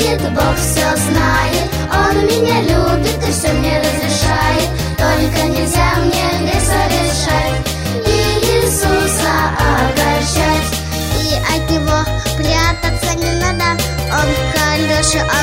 видит, Бог все знает. Он меня любит и все мне разрешает. Только нельзя мне грех совершать и Иисуса огорчать. И от него прятаться не надо, он хороший.